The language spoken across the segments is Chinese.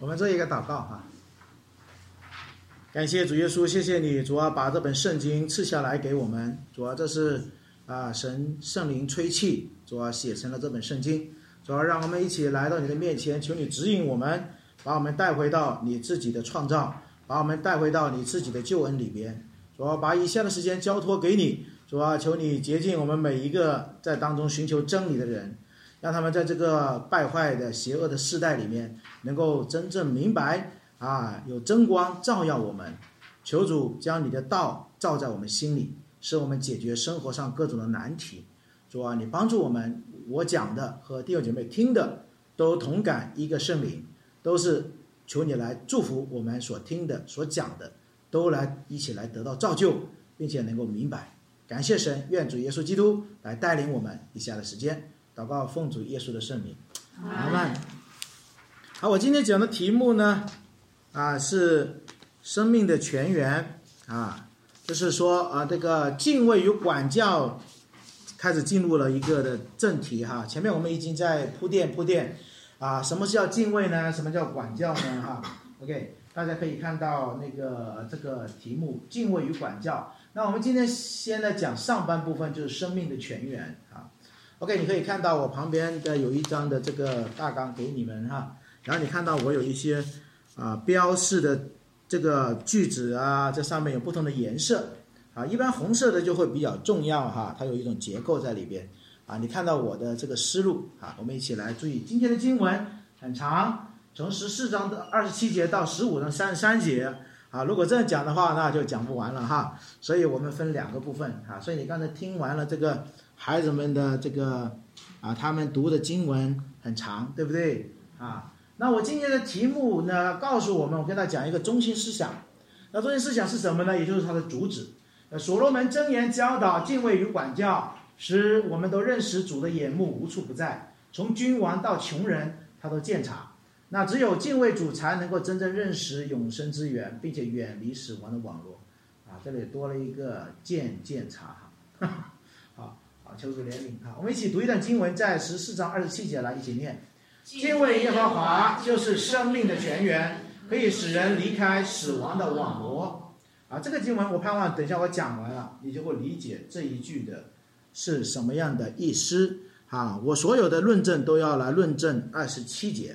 我们做一个祷告哈。感谢主耶稣，谢谢你，主啊，把这本圣经赐下来给我们，主啊，这是神圣灵吹气，主啊，写成了这本圣经，主啊，让我们一起来到你的面前，求你指引我们，把我们带回到你自己的创造，把我们带回到你自己的救恩里边，主啊，把以下的时间交托给你，主啊，求你洁净我们每一个在当中寻求真理的人，让他们在这个败坏的邪恶的世代里面能够真正明白有真光照耀我们，求主将你的道照在我们心里，使我们解决生活上各种的难题。主啊，你帮助我们，我讲的和弟兄姐妹听的都同感一个圣灵，都是求你来祝福我们所听的所讲的，都来一起来得到造就，并且能够明白。感谢神，愿主耶稣基督来带领我们以下的时间，祷告奉主耶稣的圣名，阿们。好，我今天讲的题目呢是生命的泉源就是说这个敬畏与管教开始进入了一个的正题前面我们已经在铺垫什么叫敬畏呢？什么叫管教呢？OK， 大家可以看到这个题目敬畏与管教。那我们今天先来讲上半部分，就是生命的泉源OK， 你可以看到我旁边的有一张的这个大纲给你们然后你看到我有一些标示的这个句子这上面有不同的颜色一般红色的就会比较重要它有一种结构在里边你看到我的这个思路我们一起来注意今天的经文很长，从14章的27节到15章33节如果这样讲的话那就讲不完了所以我们分两个部分所以你刚才听完了这个孩子们的这个他们读的经文很长，对不对那我今天的题目呢，告诉我们，我跟大家讲一个中心思想。那中心思想是什么呢？也就是它的主旨。所罗门箴言教导敬畏与管教，使我们都认识主的眼目无处不在，从君王到穷人，他都鉴察。那只有敬畏主，才能够真正认识永生之源，并且远离死亡的网络。这里多了一个鉴察好，求主怜悯我们一起读一段经文，在14章27节来一起念。敬畏耶和华就是生命的泉源，可以使人离开死亡的网罗这个经文我盼望等一下我讲完了你就会理解这一句的是什么样的意思我所有的论证都要来论证27节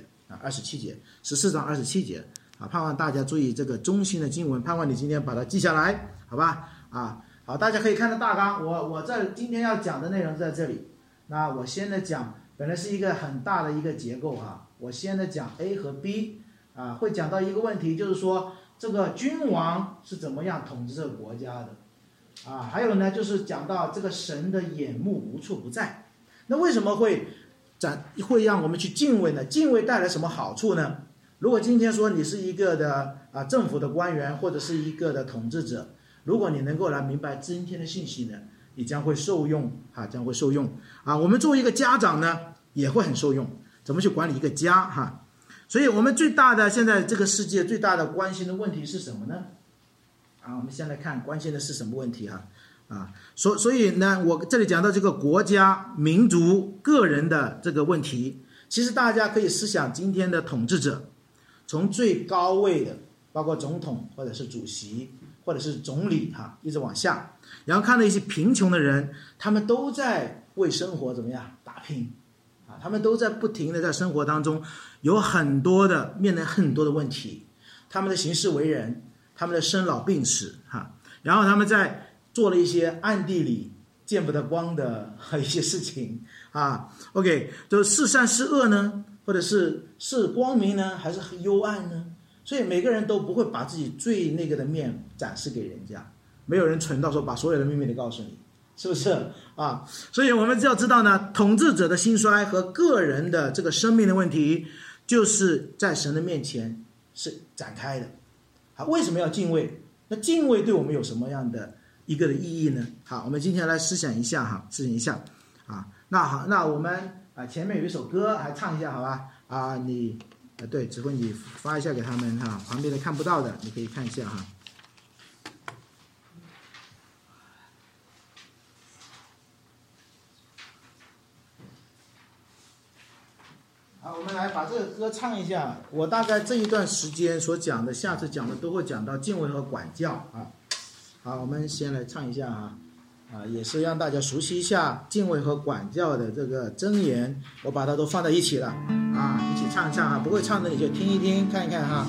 14章27节盼望大家注意这个中心的经文，盼望你今天把它记下来，好吧好，大家可以看到大纲，我在今天要讲的内容在这里。那我先来讲，本来是一个很大的一个结构我先来讲 A 和 B 会讲到一个问题，就是说这个君王是怎么样统治这个国家的还有呢就是讲到这个神的眼目无处不在。那为什么会让我们去敬畏呢？敬畏带来什么好处呢？如果今天说你是一个的政府的官员或者是一个的统治者，如果你能够来明白今天的信息呢，你将会受用我们作为一个家长呢也会很受用，怎么去管理一个家所以我们最大的现在这个世界最大的关心的问题是什么呢我们先来看关心的是什么问题所以呢我这里讲到这个国家民族个人的这个问题，其实大家可以思想今天的统治者，从最高位的包括总统或者是主席或者是总理一直往下，然后看到一些贫穷的人，他们都在为生活怎么样打拼他们都在不停的在生活当中有很多的面临很多的问题，他们的行事为人，他们的生老病死然后他们在做了一些暗地里见不得光的一些事情OK， 就是是善是恶呢，或者是光明呢还是幽暗呢？所以每个人都不会把自己最那个的面展示给人家，没有人蠢到说把所有的秘密都告诉你，是不是所以我们就要知道呢，统治者的兴衰和个人的这个生命的问题，就是在神的面前是展开的为什么要敬畏？那敬畏对我们有什么样的一个的意义呢？好，我们今天来思想一下那好，那我们前面有一首歌还唱一下好吧你对，指挥你发一下给他们旁边的看不到的你可以看一下好，我们来把这歌唱一下。我大概这一段时间所讲的，下次讲的都会讲到敬畏和管教啊。好，我们先来唱一下也是让大家熟悉一下敬畏和管教的这个箴言，我把它都放在一起了一起唱一唱不会唱的你就听一听看一看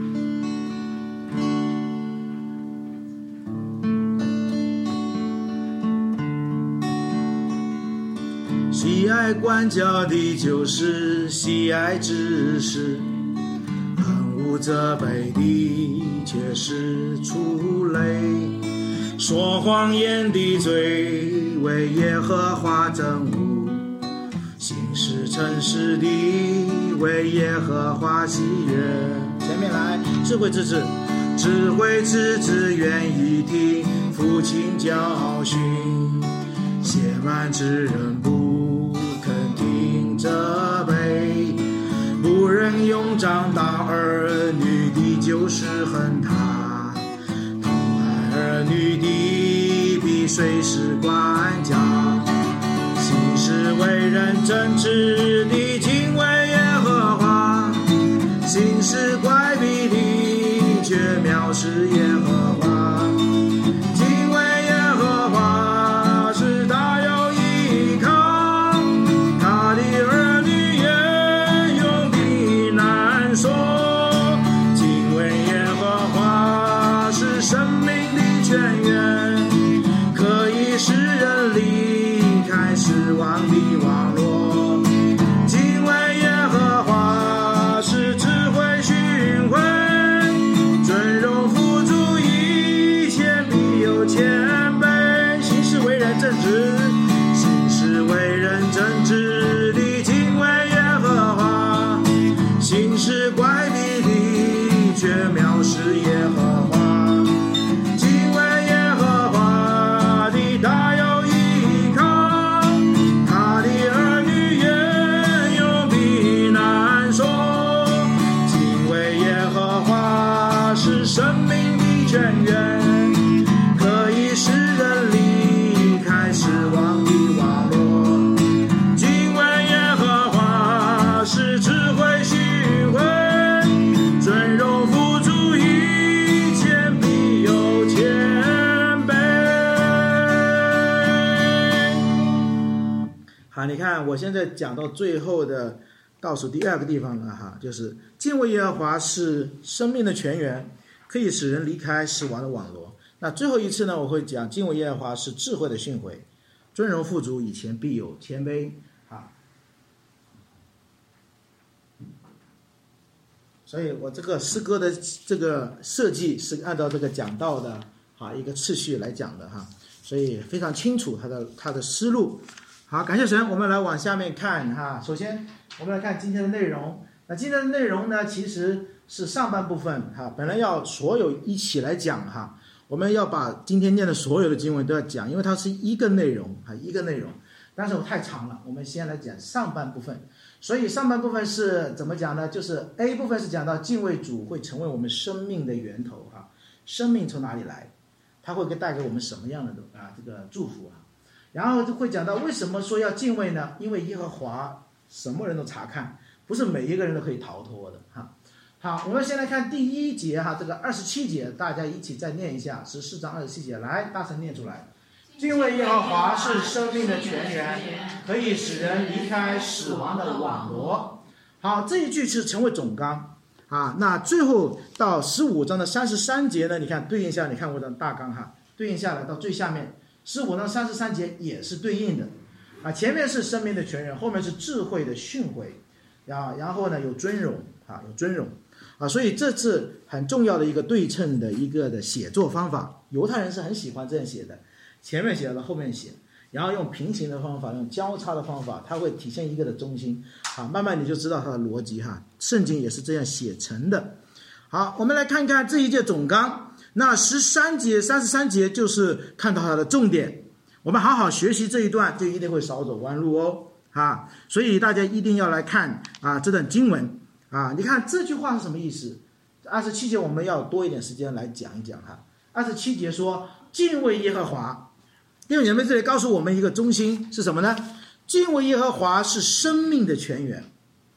喜爱管教的就是喜爱知识，恨恶责备的却是出类，说谎言的罪为耶和华憎恶，行事诚实的为耶和华喜悦。前面来，智慧之子，智慧之子愿意听父亲教训，邪蛮之人不肯听责备，不忍用杖打儿女的就是恨他，疼爱儿女的必随时管教，行事为人正直的敬畏耶和华，行事乖僻的却藐视耶和华，敬畏耶和华是大有依靠，他的儿女也永避难说，敬畏耶和华是生命的泉源，可以使人离开失望的网络，敬畏耶和华是智慧训诲，尊荣富足一切必有谦卑，行事为人正直，行事为人正直的敬畏耶和华，行事乖僻的却藐视耶和华，敬畏耶和华的大有依靠，他的儿女也永避难说，敬畏耶和华是生命的泉源，可以使人离开失望的网络，敬畏耶和华是智慧训诲，尊荣富足一切必有谦卑。好，你看我现在讲到最后的倒数第二个地方了就是敬畏耶和华是生命的泉源，可以使人离开死亡的网罗。那最后一次呢，我会讲敬畏耶和华是智慧的训诲，尊荣富足以前必有谦卑所以我这个诗歌的这个设计是按照这个讲道的一个次序来讲的所以非常清楚它的思路。好，感谢神，我们来往下面看首先我们来看今天的内容。那今天的内容呢，其实是上半部分本来要所有一起来讲我们要把今天念的所有的经文都要讲，因为它是一个内容一个内容，但是我太长了，我们先来讲上半部分。所以上半部分是怎么讲呢？就是 A 部分是讲到敬畏主会成为我们生命的源头生命从哪里来，它会带给我们什么样的这个祝福然后就会讲到为什么说要敬畏呢？因为耶和华什么人都查看，不是每一个人都可以逃脱的好，我们先来看第一节这个27节，大家一起再念一下14章27节，来大声念出来。敬畏耶和华是生命的泉源，可以使人离开死亡的网罗。好，这一句是成为总纲那最后到15章的33节呢，你看对应下，你看我的大纲对应下来到最下面15章33节也是对应的前面是生命的泉源，后面是智慧的训诲然后呢有尊荣有尊荣所以这是很重要的一个对称的一个的写作方法。犹太人是很喜欢这样写的，前面写到后面写，然后用平行的方法，用交叉的方法，它会体现一个的中心慢慢你就知道它的逻辑圣经也是这样写成的。好，我们来看看这一节总纲。那13节33节就是看到它的重点，我们好好学习这一段就一定会少走弯路所以大家一定要来看这段经文你看这句话是什么意思？27节我们要多一点时间来讲一讲27节说敬畏耶和华，弟兄姐妹这里告诉我们一个中心是什么呢？敬畏耶和华是生命的泉源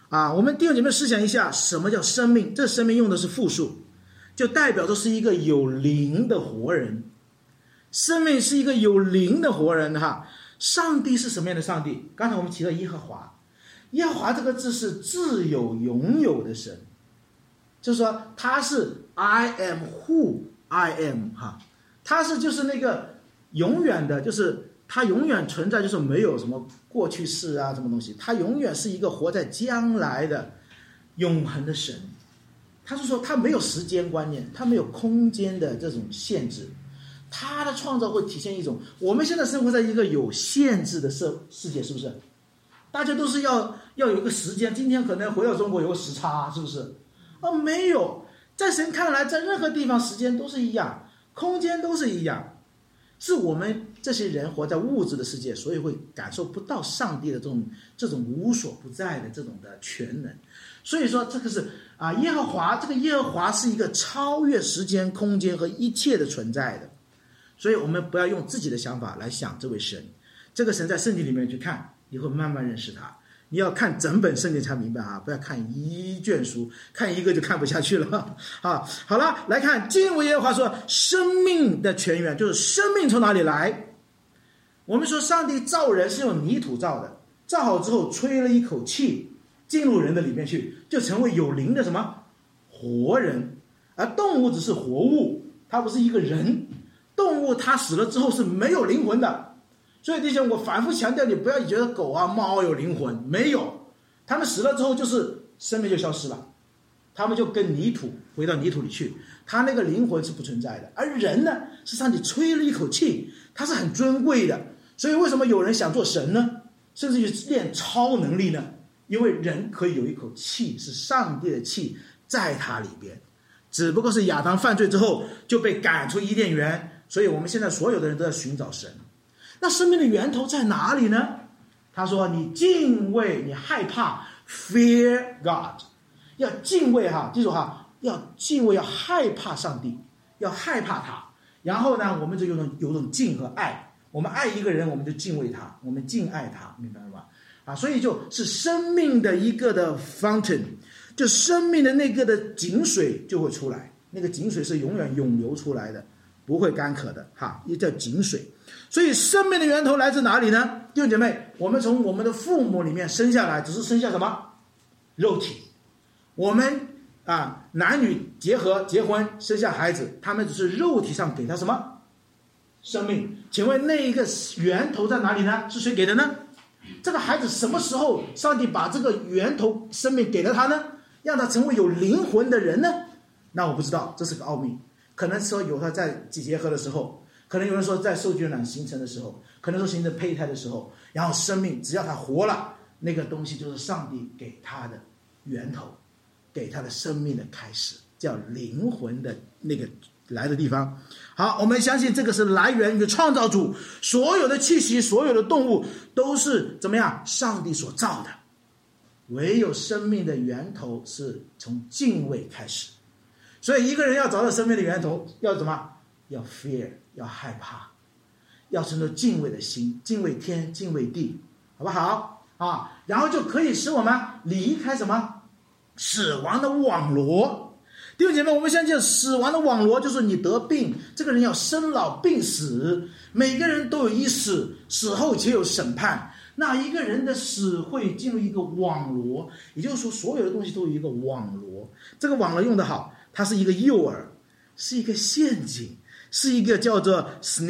我们弟兄姐妹思想一下，什么叫生命？这生命用的是复数，就代表着是一个有灵的活人。生命是一个有灵的活人哈。上帝是什么样的上帝？刚才我们提到耶和华，耶和华这个字是自有永有的神，就是说他是 I am who I am 哈，他是就是那个永远的，就是他永远存在，就是没有什么过去式啊什么东西，他永远是一个活在将来的永恒的神。他是说他没有时间观念，他没有空间的这种限制，他的创造会体现一种，我们现在生活在一个有限制的世界，是不是？大家都是要有一个时间，今天可能回到中国有个时差，是不是？没有，在神看来，在任何地方时间都是一样，空间都是一样，是我们这些人活在物质的世界，所以会感受不到上帝的这种无所不在的这种的全能。所以说这个是耶和华，这个耶和华是一个超越时间空间和一切的存在的。所以我们不要用自己的想法来想这位神，这个神在圣经里面去看，你会慢慢认识他。你要看整本圣经才明白不要看一卷书，看一个就看不下去了好了，来看经文耶和华说，生命的泉源，就是生命从哪里来？我们说上帝造人是用泥土造的，造好之后吹了一口气进入人的里面去，就成为有灵的什么活人。而动物只是活物，它不是一个人，动物它死了之后是没有灵魂的。所以弟兄，我反复强调，你不要觉得狗猫有灵魂，没有，它们死了之后就是生命就消失了，它们就跟泥土回到泥土里去，它那个灵魂是不存在的。而人呢，是上帝吹了一口气，它是很尊贵的。所以为什么有人想做神呢？甚至于练超能力呢？因为人可以有一口气，是上帝的气在他里边，只不过是亚当犯罪之后就被赶出伊甸园。所以我们现在所有的人都在寻找神。那生命的源头在哪里呢？他说你敬畏，你害怕 fear God， 要敬畏记住要敬畏，要害怕上帝，要害怕他。然后呢，我们就有种敬和爱，我们爱一个人，我们就敬畏他，我们敬爱他，明白了吧？所以就是生命的一个的 fountain， 就生命的那个的井水就会出来，那个井水是永远涌流出来的，不会干渴的也叫井水。所以生命的源头来自哪里呢？弟兄姐妹，我们从我们的父母里面生下来，只是生下什么肉体。我们男女结婚生下孩子，他们只是肉体上给他什么生命。请问那一个源头在哪里呢？是谁给的呢？这个孩子什么时候上帝把这个源头生命给了他呢？让他成为有灵魂的人呢？那我不知道，这是个奥秘。可能说有他在结合的时候，可能有人说在受精卵形成的时候，可能说形成胚胎的时候，然后生命只要他活了，那个东西就是上帝给他的源头，给他的生命的开始，叫灵魂的那个来的地方。好，我们相信这个是来源于创造主，所有的气息，所有的动物都是怎么样？上帝所造的。唯有生命的源头是从敬畏开始。所以一个人要找到生命的源头，要怎么？要 fear， 要害怕，要存着敬畏的心，敬畏天，敬畏地，好不好然后就可以使我们离开什么？死亡的网罗。弟兄姐妹，我们相信死亡的网罗就是你得病，这个人要生老病死，每个人都有一死，死后且有审判。那一个人的死会进入一个网罗，也就是说所有的东西都有一个网罗。这个网罗用得好，它是一个诱饵，是一个陷阱，是一个叫做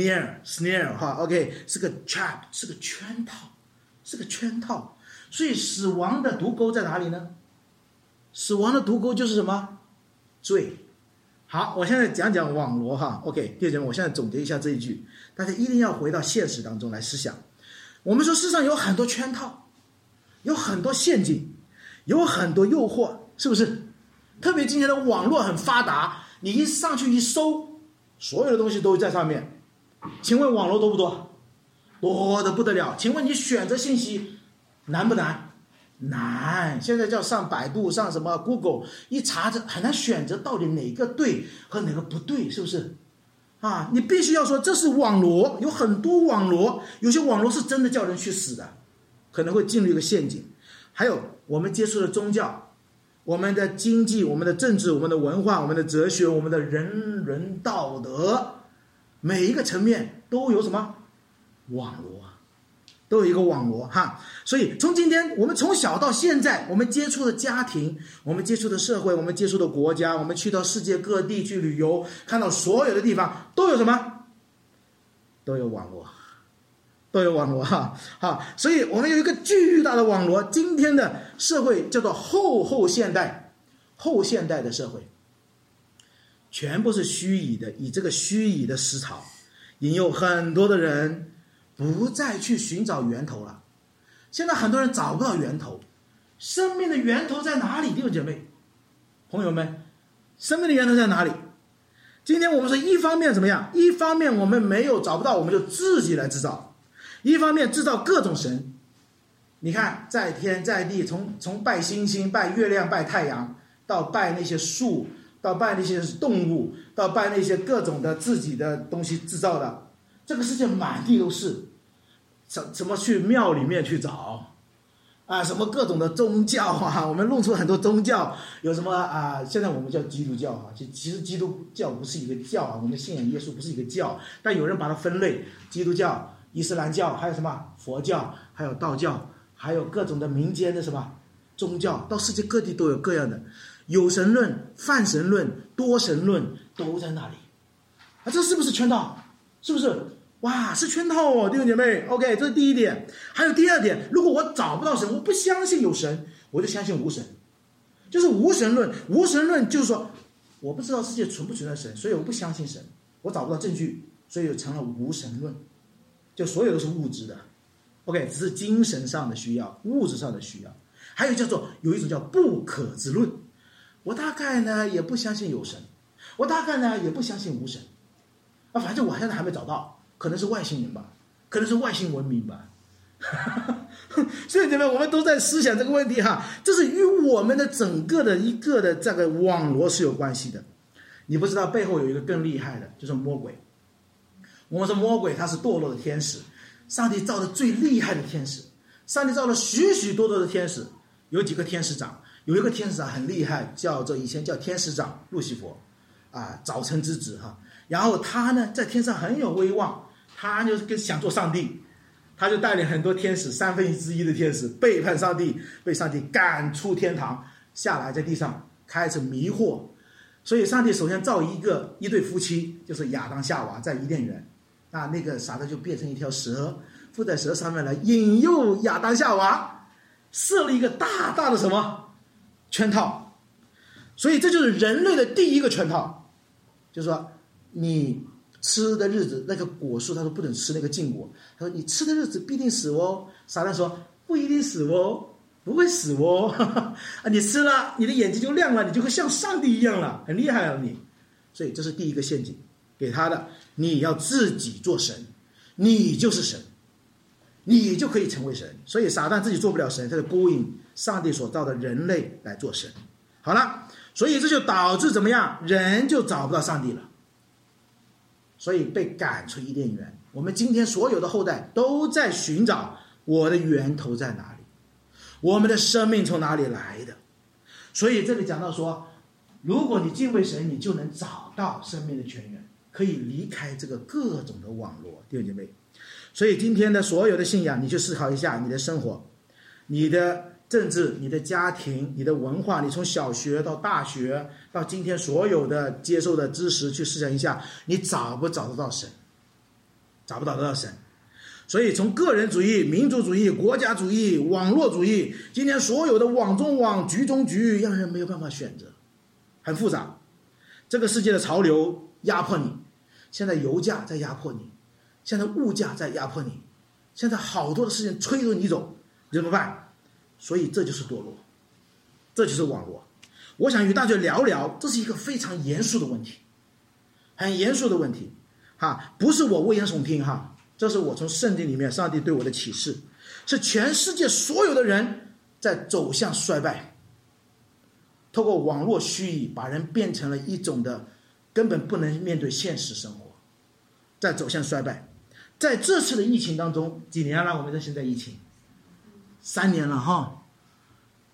snare OK， 是个 trap， 是个圈套，是个圈套。所以死亡的毒钩在哪里呢？死亡的毒钩就是什么？罪。好，我现在讲讲网罗OK， 弟兄姐妹，我现在总结一下这一句，大家一定要回到现实当中来思想。我们说世上有很多圈套，有很多陷阱，有很多诱惑，是不是？特别今天的网络很发达，你一上去一搜，所有的东西都在上面。请问网络多不多？多得不得了。请问你选择信息难不难？难。现在叫上百度，上什么 Google， 一查着很难选择到底哪个对和哪个不对，是不是？你必须要说这是网罗，有很多网罗，有些网罗是真的叫人去死的，可能会进入一个陷阱。 还有我们接触的宗教，我们的经济，我们的政治，我们的文化，我们的哲学，我们的人道德，每一个层面都有什么网络，都有一个网络哈。所以从今天我们从小到现在，我们接触的家庭，我们接触的社会，我们接触的国家，我们去到世界各地去旅游，看到所有的地方都有什么？都有网络，都有网络哈。好，所以我们有一个巨大的网络。今天的社会叫做后现代的社会，全部是虚拟的，以这个虚拟的思潮引诱很多的人不再去寻找源头了。现在很多人找不到源头，生命的源头在哪里？弟兄姐妹朋友们，生命的源头在哪里？今天我们说一方面怎么样？一方面我们没有找不到，我们就自己来制造；一方面制造各种神。你看在天在地，从拜星星、拜月亮、拜太阳，到拜那些树，到拜那些动物，到拜那些各种的自己的东西制造的，这个世界满地都是。怎么去庙里面去找啊？什么各种的宗教啊？我们弄出很多宗教，有什么啊？现在我们叫基督教啊，其实基督教不是一个教啊，我们信仰耶稣不是一个教，但有人把它分类，基督教、伊斯兰教，还有什么佛教，还有道教，还有各种的民间的什么宗教，到世界各地都有各样的有神论、泛神论、多神论都在那里啊，这是不是圈套？是不是？哇，是圈套哦，弟兄姐妹 ，OK， 这是第一点。还有第二点，如果我找不到神，我不相信有神，我就相信无神，就是无神论。无神论就是说，我不知道世界存不存在神，所以我不相信神，我找不到证据，所以就成了无神论，就所有都是物质的 ，OK， 只是精神上的需要，物质上的需要。还有有一种叫不可知论，我大概呢也不相信有神，我大概呢也不相信无神，啊，反正我现在还没找到。可能是外星人吧，可能是外星文明吧。所以这边我们都在思想这个问题哈，这是与我们的整个的一个的这个网络是有关系的。你不知道背后有一个更厉害的，就是魔鬼。我们说魔鬼他是堕落的天使，上帝造的最厉害的天使，上帝造了许许多多的天使，有几个天使长，有一个天使长很厉害，以前叫天使长路西佛啊，早晨之子哈。然后他呢在天上很有威望。他就想做上帝，他就带领很多天使1/3的天使背叛上帝，被上帝赶出天堂，下来在地上开始迷惑。所以上帝首先造一对夫妻，就是亚当夏娃在伊甸园，那个撒旦就变成一条蛇，附在蛇上面来引诱亚当夏娃，设了一个大大的什么圈套。所以这就是人类的第一个圈套，就是说你吃的日子，那个果树他说不准吃那个禁果，他说你吃的日子必定死哦。撒旦说不一定死哦，不会死哦你吃了你的眼睛就亮了，你就会像上帝一样了，很厉害了你。所以这是第一个陷阱给他的，你要自己做神，你就是神，你就可以成为神。所以撒旦自己做不了神，他就勾引上帝所造的人类来做神。好了，所以这就导致怎么样，人就找不到上帝了，所以被赶出伊甸园。我们今天所有的后代都在寻找我的源头在哪里，我们的生命从哪里来的。所以这里讲到说，如果你敬畏神，你就能找到生命的泉源，可以离开这个各种的网络，弟兄姐妹。所以今天的所有的信仰，你去思考一下你的生活，你的政治，你的家庭，你的文化，你从小学到大学到今天所有的接受的知识去思想一下，你找不找得到神，找不找得到神。所以从个人主义、民族主义、国家主义、网络主义，今天所有的网中网、局中局，让人没有办法选择，很复杂。这个世界的潮流压迫你，现在油价在压迫你，现在物价在压迫你，现在好多的事情催着你走，你怎么办？所以这就是堕落，这就是网络。我想与大家聊聊，这是一个非常严肃的问题，很严肃的问题哈，不是我危言耸听哈，这是我从圣经里面上帝对我的启示，是全世界所有的人在走向衰败，透过网络虚拟把人变成了一种的根本不能面对现实生活，在走向衰败。在这次的疫情当中，几年了？我们现在疫情3年了哈，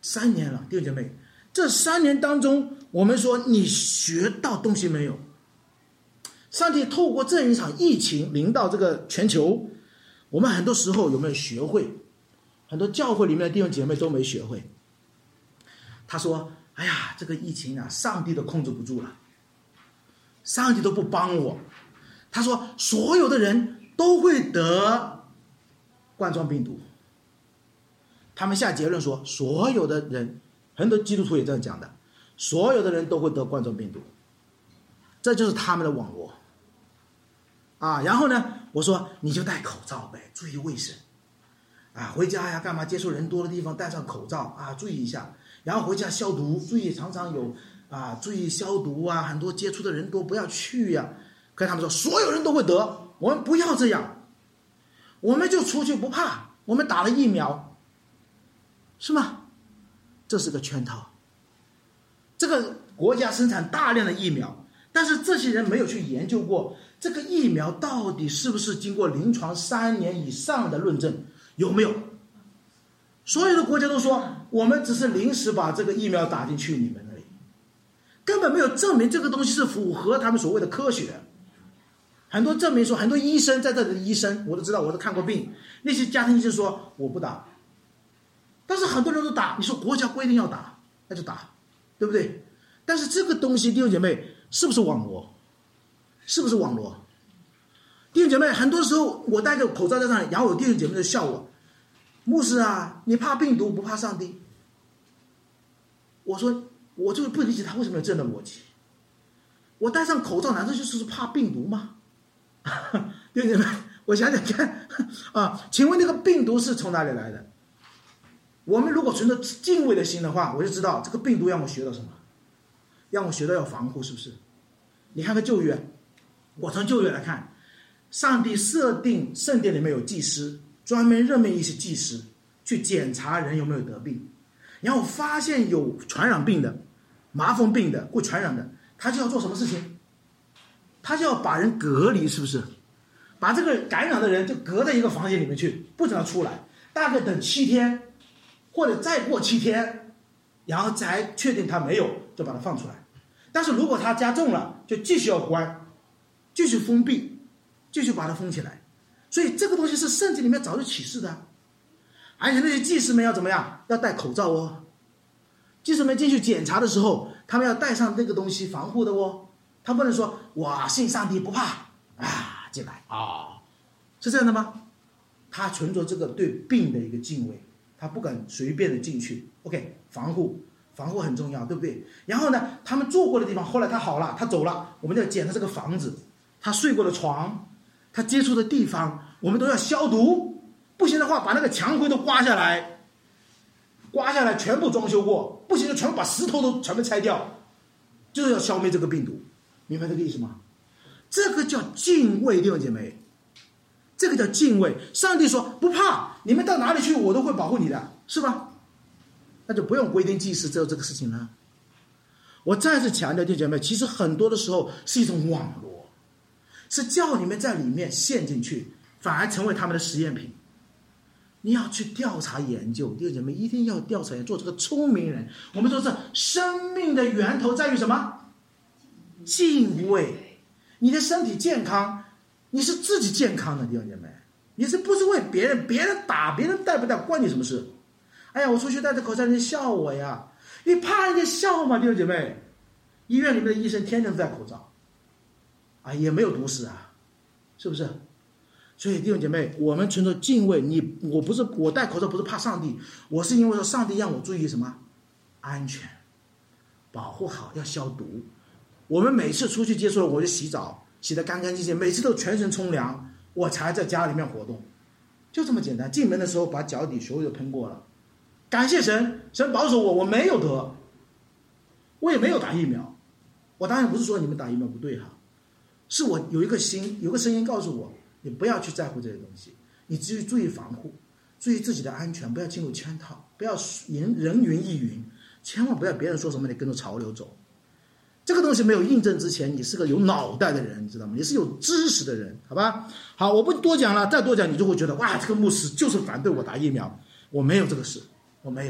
3年了，弟兄姐妹，这3年当中，我们说你学到东西没有？上帝透过这一场疫情临到这个全球，我们很多时候有没有学会？很多教会里面的弟兄姐妹都没学会。他说：“哎呀，这个疫情啊，上帝都控制不住了，上帝都不帮我。”他说：“所有的人都会得冠状病毒。”他们下结论说，所有的人，很多基督徒也这样讲的，所有的人都会得冠状病毒，这就是他们的网络啊。然后呢，我说你就戴口罩呗，注意卫生啊，回家呀干嘛接触人多的地方戴上口罩啊，注意一下，然后回家消毒，注意常常有注意消毒啊，很多接触的人多不要去呀。跟他们说所有人都会得，我们不要这样，我们就出去不怕，我们打了疫苗，是吗？这是个圈套。这个国家生产大量的疫苗，但是这些人没有去研究过这个疫苗到底是不是经过临床3年以上的论证，有没有？所有的国家都说我们只是临时把这个疫苗打进去你们而已，根本没有证明这个东西是符合他们所谓的科学。很多证明说，很多医生在这里的医生我都知道，我都看过病，那些家庭医生说我不打，但是很多人都打。你说国家规定要打，那就打，对不对？但是这个东西，弟兄姐妹，是不是网络？是不是网络？弟兄姐妹，很多时候我戴个口罩在那里，然后有弟兄姐妹就笑我，牧师啊，你怕病毒不怕上帝？我说我就不理解他为什么有这样的逻辑。我戴上口罩难道就是怕病毒吗？弟兄姐妹，我想想看啊，请问那个病毒是从哪里来的？我们如果存着敬畏的心的话，我就知道这个病毒让我学到什么，让我学到要防护，是不是？你看看旧约，我从旧约来看，上帝设定圣殿里面有祭司，专门任命一些祭司去检查人有没有得病，然后发现有传染病的、麻风病的、会传染的，他就要做什么事情？他就要把人隔离，是不是？把这个感染的人就隔在一个房间里面去，不准他出来，大概等7天，或者再过7天，然后才确定他没有，就把他放出来。但是如果他加重了，就继续要关，继续封闭，继续把它封起来。所以这个东西是圣经里面早就启示的，而且那些祭司们要怎么样？要戴口罩哦。祭司们进去检查的时候，他们要带上那个东西防护的哦。他不能说我信上帝不怕啊进来啊，是这样的吗？他存着这个对病的一个敬畏，他不敢随便的进去。OK， 防护很重要，对不对？然后呢，他们住过的地方，后来他好了，他走了，我们就要检查这个房子，他睡过的床，他接触的地方，我们都要消毒。不行的话，把那个墙灰都刮下来，全部装修过。不行就全部把石头都全部拆掉，就是要消灭这个病毒。明白这个意思吗？这个叫敬畏，弟兄姐妹，这个叫敬畏。上帝说不怕，你们到哪里去我都会保护你的，是吧？那就不用规定祭司只有这个事情了。我再次强调，弟兄姐妹，其实很多的时候是一种网络，是叫你们在里面陷进去，反而成为他们的实验品。你要去调查研究，弟兄姐妹一定要调查研究，做这个聪明人。我们说是生命的源头在于什么？敬畏。你的身体健康，你是自己健康的，弟兄姐妹，你是不是为别人？别人打别人戴不戴关你什么事？哎呀，我出去戴着口罩，人家笑我呀，你怕人家笑吗？弟兄姐妹，医院里面的医生天天戴口罩，也没有毒死啊，是不是？所以弟兄姐妹，我们存着敬畏，我戴口罩不是怕上帝，我是因为说上帝让我注意什么？安全，保护好，要消毒。我们每次出去接触了，我就洗澡，洗得干干净净，每次都全身冲凉，我才在家里面活动，就这么简单。进门的时候把脚底所有的喷过了，感谢神，神保守我，我没有得，我也没有打疫苗。我当然不是说你们打疫苗不对哈，是我有一个声音告诉我，你不要去在乎这些东西，你只注意防护，注意自己的安全，不要进入圈套，不要人云亦云，千万不要别人说什么你跟着潮流走。这个东西没有印证之前，你是个有脑袋的人，你知道吗？你是有知识的人，好吧？好，我不多讲了，再多讲你就会觉得哇，这个牧师就是反对我打疫苗。我没有这个事，我没有。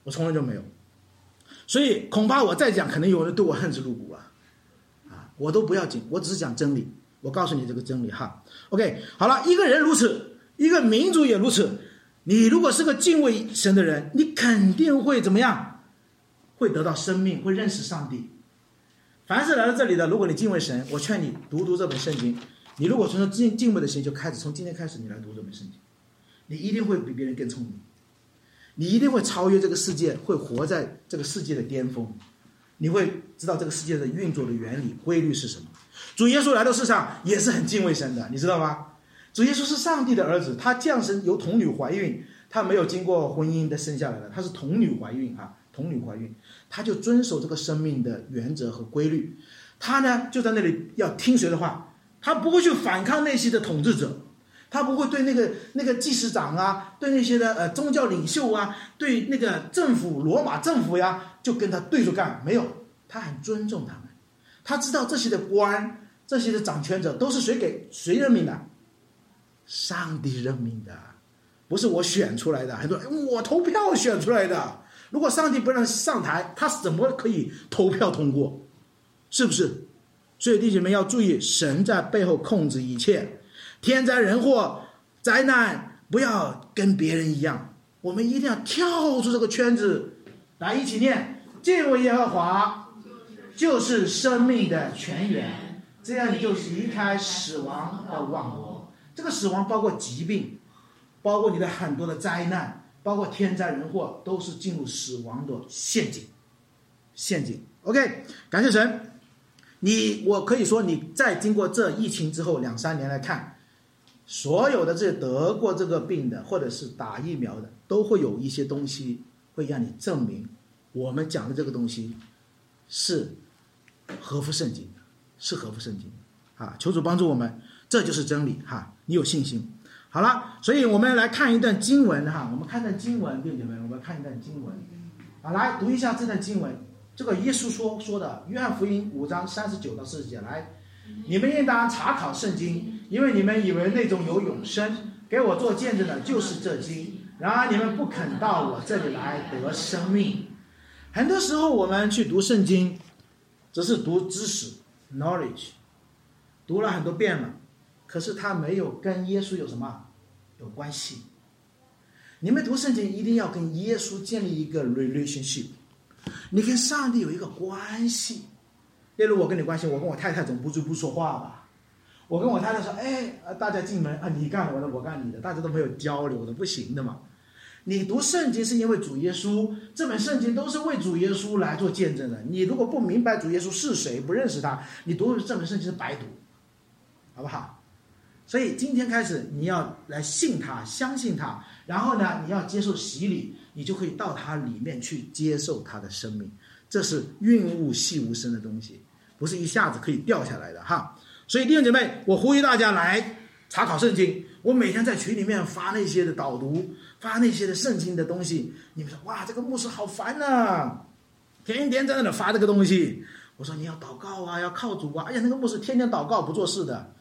我从来就没有。所以恐怕我再讲，可能有人对我恨之入骨啊，我都不要紧，我只是讲真理，我告诉你这个真理哈。OK， 好了，一个人如此，一个民族也如此。你如果是个敬畏神的人，你肯定会怎么样？会得到生命，会认识上帝。凡是来到这里的，如果你敬畏神，我劝你读这本圣经。你如果从敬畏的心就开始，从今天开始你来读这本圣经，你一定会比别人更聪明，你一定会超越这个世界，会活在这个世界的巅峰，你会知道这个世界的运作的原理规律是什么。主耶稣来到世上也是很敬畏神的，你知道吗？主耶稣是上帝的儿子，他降生由童女怀孕，他没有经过婚姻的生下来的，他是童女怀孕童女怀孕，他就遵守这个生命的原则和规律。他呢就在那里要听谁的话，他不会去反抗那些的统治者，他不会对那个祭司长啊，对那些的宗教领袖啊，对那个政府罗马政府呀，就跟他对着干，没有，他很尊重他们。他知道这些的官，这些的掌权者都是谁任命的？上帝任命的，不是我选出来的。很多人我投票选出来的，如果上帝不让上台，他怎么可以投票通过？是不是？所以弟兄们要注意，神在背后控制一切，天灾人祸灾难不要跟别人一样，我们一定要跳出这个圈子。来一起念，敬畏耶和华就是生命的泉源，这样你就离开死亡的网罗。这个死亡包括疾病，包括你的很多的灾难，包括天灾人祸，都是进入死亡的陷阱。 OK， 感谢神。我可以说你在经过这疫情之后2-3年来看，所有的这得过这个病的或者是打疫苗的，都会有一些东西会让你证明我们讲的这个东西是合乎圣经的，求主帮助我们，这就是真理你有信心。好了，所以我们来看一段经文我们看一段经文，弟兄们，我们看一段经文来读一下这段经文。这个耶稣说的，约翰福音5章39到40节，来，你们应当查考圣经，因为你们以为那种有永生，给我做见证的就是这经，然而你们不肯到我这里来得生命。很多时候我们去读圣经只是读知识 knowledge， 读了很多遍了，可是它没有跟耶稣有关系。你们读圣经一定要跟耶稣建立一个 relationship，你跟上帝有一个关系。例如我跟你关系，我跟我太太总不说话吧，我跟我太太说大家进门你干我的我干你的，大家都没有交流的，不行的嘛。你读圣经是因为主耶稣，这本圣经都是为主耶稣来做见证的。你如果不明白主耶稣是谁，不认识他，你读这本圣经是白读，好不好？所以今天开始你要来信他，相信他，然后呢你要接受洗礼，你就可以到他里面去接受他的生命。这是润物细无声的东西，不是一下子可以掉下来的所以弟兄姐妹，我呼吁大家来查考圣经。我每天在群里面发那些的导读，发那些的圣经的东西，你们说哇这个牧师好烦天天在那里发这个东西。我说你要祷告要靠主那个牧师天天祷告不做事的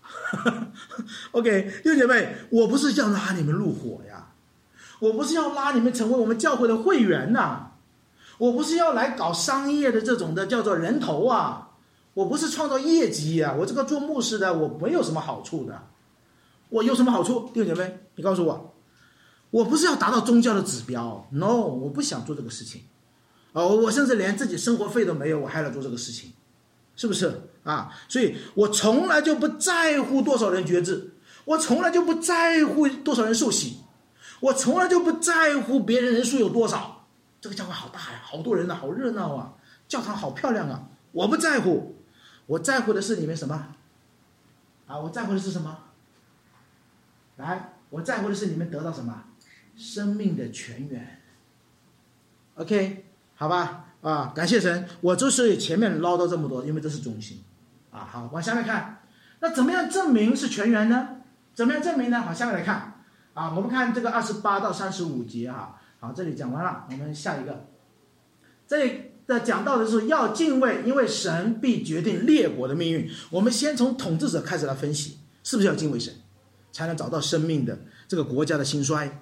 OK， 弟兄姐妹，我不是要拉你们入伙呀，我不是要拉你们成为我们教会的会员我不是要来搞商业的这种的叫做人头我不是创造业绩我这个做牧师的我没有什么好处的。我有什么好处？弟兄姐妹，你告诉我，我不是要达到宗教的指标 ，no， 我不想做这个事情我甚至连自己生活费都没有，我还来做这个事情，是不是所以我从来就不在乎多少人决志，我从来就不在乎多少人受洗，我从来就不在乎别人人数有多少。这个教会好大好多人好热闹教堂好漂亮我不在乎。我在乎的是你们什么我在乎的是什么？来，我在乎的是你们得到什么？生命的泉源。 OK， 好吧感谢神。我之所以前面唠叨这么多，因为这是中心好，往下面看，那怎么样证明是泉源呢？怎么样证明呢？好，下面来看我们看这个28到35节好，这里讲完了，我们下一个。这里的讲到的是要敬畏，因为神必决定列国的命运。我们先从统治者开始来分析，是不是要敬畏神，才能找到生命的这个国家的兴衰。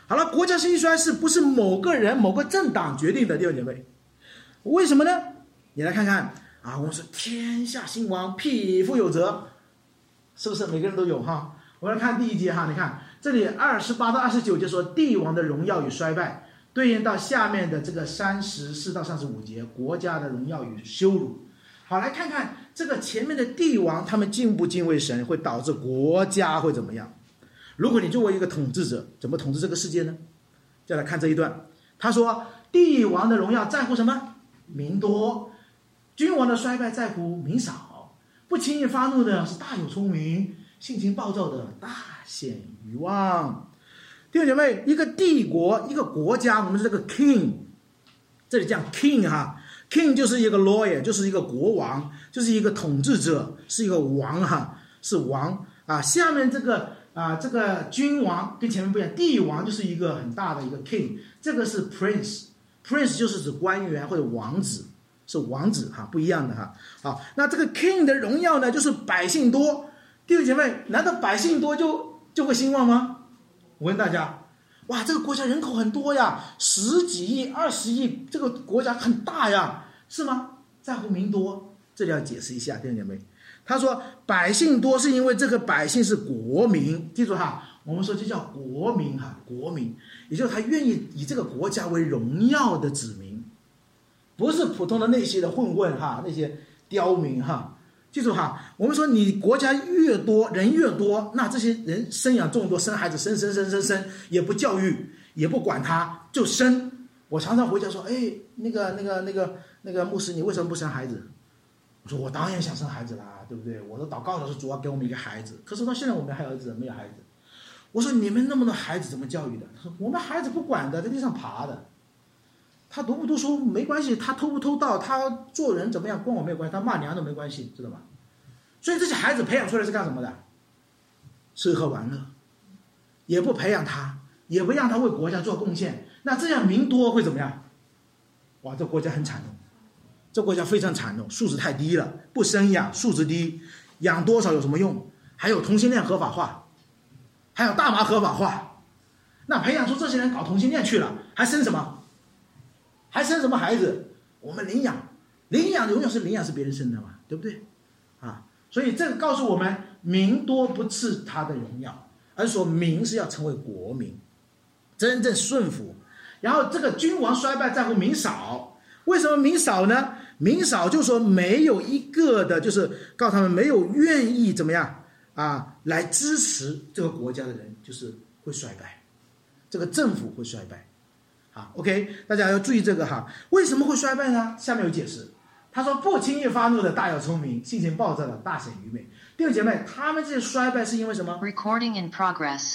好了，国家兴衰是不是某个人某个政党决定的？弟兄姐妹，为什么呢？你来看看啊，我们说天下兴亡，匹夫有责，是不是每个人都有哈？我们来看第一节哈，你看这里28到29节说帝王的荣耀与衰败，对应到下面的这个34到35节国家的荣耀与羞辱。好，来看看这个前面的帝王他们敬不敬畏神，会导致国家会怎么样？如果你作为一个统治者，怎么统治这个世界呢？再来看这一段，他说帝王的荣耀在乎什么？民多。君王的衰败在乎民少。不轻易发怒的是大有聪明，性情暴躁的大显愚妄。弟兄姐妹，一个帝国一个国家，我们是这个 king， 这里讲 king 哈， king 就是一个 lawyer， 就是一个国王，就是一个统治者，是一个王哈，是王啊。下面这个君王跟前面不一样，帝王就是一个很大的一个 king， 这个是 prince 就是指官员或者王子，是王子哈，不一样的哈。好，那这个 king 的荣耀呢，就是百姓多。弟兄姐妹，难道百姓多就会兴旺吗？我问大家，哇，这个国家人口很多呀，10几亿、20亿，这个国家很大呀，是吗？在乎民多，这里要解释一下，弟兄姐妹。他说百姓多是因为这个百姓是国民，记住哈，我们说这叫国民哈，国民，也就是他愿意以这个国家为荣耀的子民，不是普通的那些的混混哈，那些刁民哈。记住哈，我们说你国家越多，人越多，那这些人生养众多，生孩子生，也不教育，也不管他，就生。我常常回家说，哎，那个牧师，你为什么不生孩子？我说我当然想生孩子啦，对不对？我都祷告的时候，主要给我们一个孩子。可是到现在我们还有儿子没有孩子。我说你们那么多孩子怎么教育的？他说我们孩子不管的，在地上爬的。他读不读书没关系，他偷不偷盗，他做人怎么样跟我没有关系，他骂娘都没关系，知道吗？所以这些孩子培养出来是干什么的？吃喝玩乐，也不培养他，也不让他为国家做贡献。那这样民多会怎么样？哇，这国家很惨痛，这国家非常惨痛，素质太低了，不生养，素质低，养多少有什么用？还有同性恋合法化，还有大麻合法化，那培养出这些人搞同性恋去了，还生什么？还生什么孩子？我们领养永远是领养是别人生的嘛，对不对啊？所以这个告诉我们，民多不是他的荣耀，而是说民是要成为国民，真正顺服。然后这个君王衰败在乎民少，为什么民少呢？民少就说没有一个的，就是告诉他们没有愿意怎么样啊来支持这个国家的人，就是会衰败，这个政府会衰败。啊 ，OK， 大家要注意这个哈，为什么会衰败呢？下面有解释。他说不轻易发怒的大有聪明，性情暴躁的大显愚昧。弟兄姐妹，他们这些衰败是因为什么 ？Recording in progress。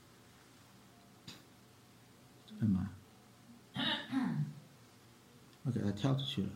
干嘛？我给他跳出去了。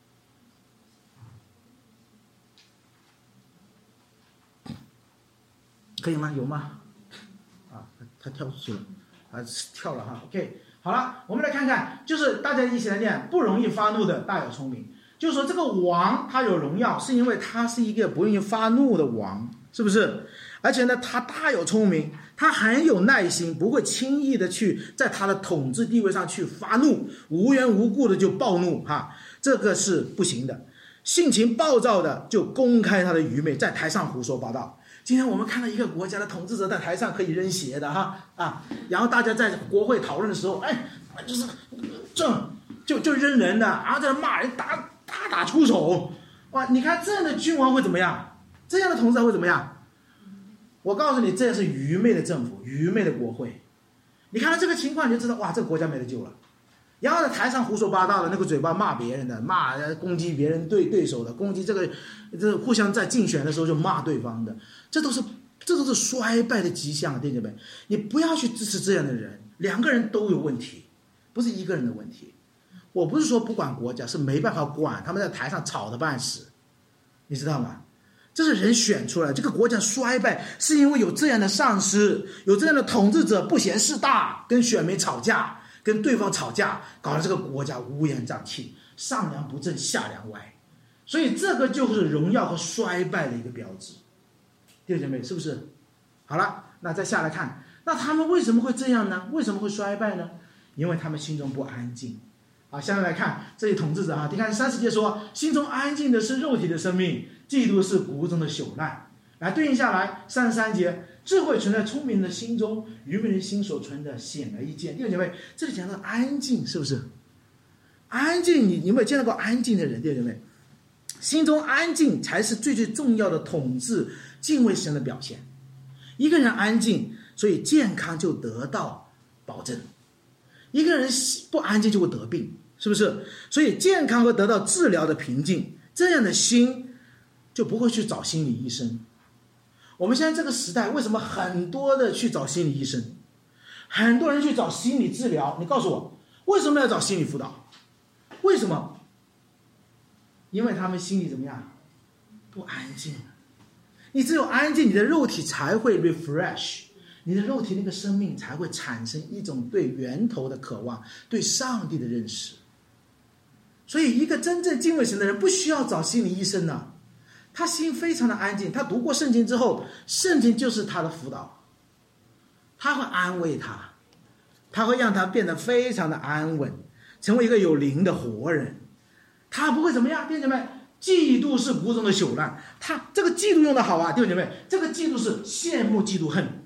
可以吗？有吗？啊，他跳出去了，啊，跳了哈。OK。好了，我们来看看，就是大家一起来念，不容易发怒的大有聪明。就是说这个王他有荣耀，是因为他是一个不容易发怒的王，是不是？而且呢，他大有聪明，他很有耐心，不会轻易的去在他的统治地位上去发怒，无缘无故的就暴怒哈，这个是不行的。性情暴躁的就公开他的愚昧，在台上胡说八道。今天我们看到一个国家的统治者在台上可以扔鞋的哈啊，然后大家在国会讨论的时候，哎，就是就扔人的，然后在那骂人，打出手，哇！你看这样的君王会怎么样？这样的统治者会怎么样？我告诉你，这是愚昧的政府，愚昧的国会。你看到这个情况，你就知道，哇，这个国家没得救了。然后在台上胡说八道的，那个嘴巴骂别人的，攻击别人对手的，攻击这互相在竞选的时候就骂对方的，这都是衰败的迹象，弟兄们，你不要去支持这样的人，两个人都有问题，不是一个人的问题。我不是说不管国家，是没办法管，他们在台上吵得半死，你知道吗？这是人选出来，这个国家衰败是因为有这样的上司，有这样的统治者不嫌事大，跟选民吵架，跟对方吵架，搞得这个国家乌烟瘴气，上梁不正下梁歪，所以这个就是荣耀和衰败的一个标志。弟兄姐妹，是不是？好了，那再下来看那他们为什么会这样呢？为什么会衰败呢？因为他们心中不安静。下面来看这些统治者你看30节说，心中安静的是肉体的生命，嫉妒是骨中的朽烂。来对应下来33节，智慧存在聪明的心中，愚昧人心所存的显而易见。弟兄姐妹，这里讲到安静，是不是？安静，你有没有见到过安静的人？弟兄姐妹，心中安静才是最最重要的统治敬畏神的表现。一个人安静，所以健康就得到保证。一个人不安静就会得病，是不是？所以健康会得到治疗的平静，这样的心就不会去找心理医生。我们现在这个时代，为什么很多的去找心理医生，很多人去找心理治疗？你告诉我，为什么要找心理辅导？为什么？因为他们心里怎么样？不安静。你只有安静，你的肉体才会 refresh， 你的肉体那个生命才会产生一种对源头的渴望，对上帝的认识。所以一个真正敬畏神的人不需要找心理医生呢，他心非常的安静，他读过圣经之后，圣经就是他的辅导，他会安慰他，他会让他变得非常的安稳，成为一个有灵的活人。他不会怎么样，弟兄姐妹，嫉妒是骨中的朽烂。他这个嫉妒用的好弟兄姐妹，这个嫉妒是羡慕嫉妒恨。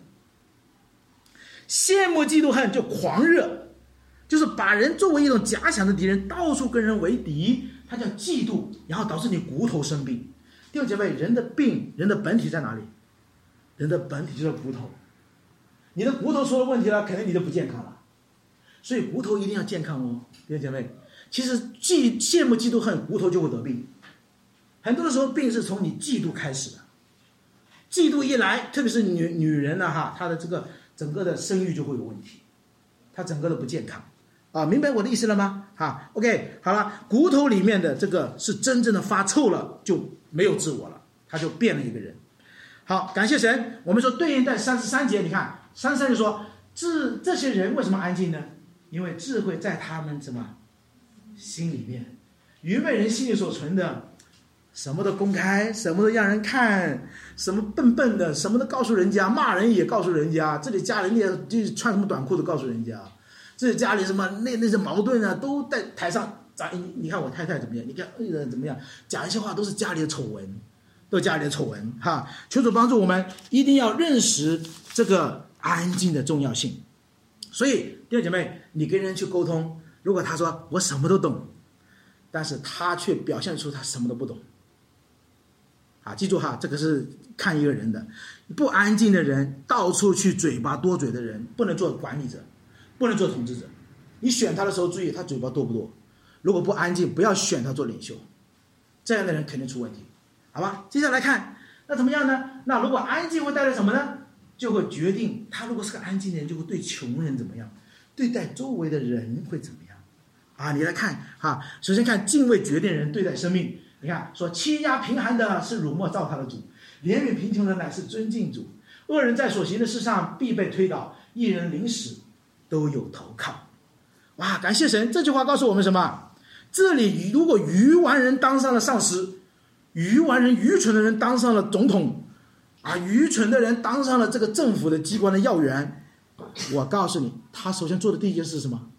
羡慕嫉妒恨就狂热，就是把人作为一种假想的敌人，到处跟人为敌，他叫嫉妒，然后导致你骨头生病。弟兄姐妹，人的病，人的本体在哪里？人的本体就是骨头。你的骨头出了问题了，肯定你就不健康了。所以骨头一定要健康弟兄姐妹。其实羡慕嫉妒恨，骨头就会得病。很多的时候病是从你嫉妒开始的，嫉妒一来，特别是女人她的这个整个的生育就会有问题，她整个的不健康明白我的意思了吗？OK， 好了，骨头里面的这个是真正的发臭了，就没有自我了，他就变了一个人。好，感谢神。我们说对应在33节，你看33就说这些人为什么安静呢？因为智慧在他们什么心里面，愚昧人心里所存的什么都公开，什么都让人看，什么笨笨的，什么都告诉人家，骂人也告诉人家，这里家人也就穿什么短裤都告诉人家，这里家里什么那些矛盾都在台上你看我太太怎么样，你看怎么样，讲一些话都是家里的丑闻，求主帮助我们一定要认识这个安静的重要性。所以弟兄姐妹，你跟人去沟通，如果他说我什么都懂，但是他却表现出他什么都不懂记住这个是看一个人的。不安静的人，到处去嘴巴多嘴的人，不能做管理者，不能做统治者。你选他的时候注意他嘴巴多不多，如果不安静，不要选他做领袖，这样的人肯定出问题，好吧？接下来看那怎么样呢？那如果安静会带来什么呢？就会决定他如果是个安静的人，就会对穷人怎么样，对待周围的人会怎么样你来看首先看敬畏决定人对待生命。你看说欺压贫寒的是辱没造他的主，怜悯贫穷的乃是尊敬主。恶人在所行的事上必被推倒，一人临死都有投靠。感谢神，这句话告诉我们什么？这里如果愚顽人当上了上司，愚蠢的人当上了总统愚蠢的人当上了这个政府的机关的要员，我告诉你，他首先做的第一件事是什么？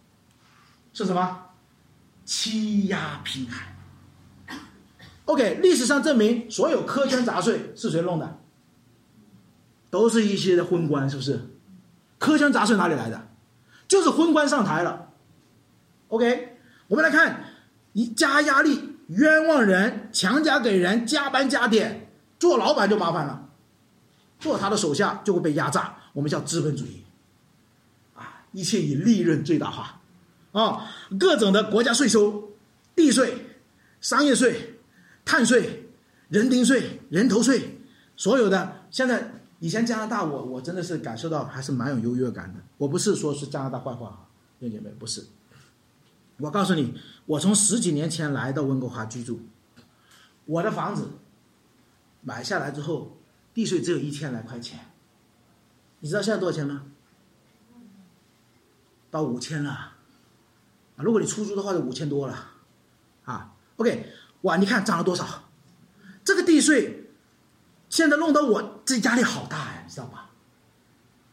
欺压贫寒。OK， 历史上证明所有苛捐杂税是谁弄的？都是一些的昏官，是不是？苛捐杂税哪里来的？就是昏官上台了。OK， 我们来看，加压力，冤枉人，强加给人，加班加点，做老板就麻烦了，做他的手下就会被压榨，我们叫资本主义一切以利润最大化各种的国家税收，地税、商业税、碳税、人丁税、人头税，所有的。现在以前加拿大我真的是感受到还是蛮有优越感的。我不是说是加拿大坏话，弟兄姐妹，不是。我告诉你，我从10几年前来到温哥华居住，我的房子买下来之后，地税只有1000来块钱，你知道现在多少钱吗？到5000了如果你出租的话就5000多了OK， 你看涨了多少？这个地税现在弄得我这压力好大你知道吧？